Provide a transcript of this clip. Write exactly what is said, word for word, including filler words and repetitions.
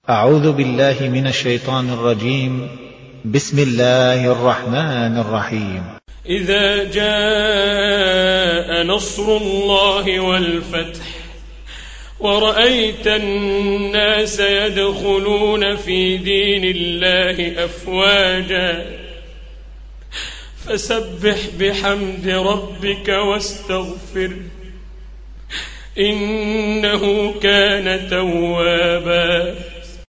أعوذ بالله من الشيطان الرجيم. بسم الله الرحمن الرحيم. إذا جاء نصر الله والفتح ورأيت الناس يدخلون في دين الله أفواجا فسبح بحمد ربك واستغفره إنه كان توابا.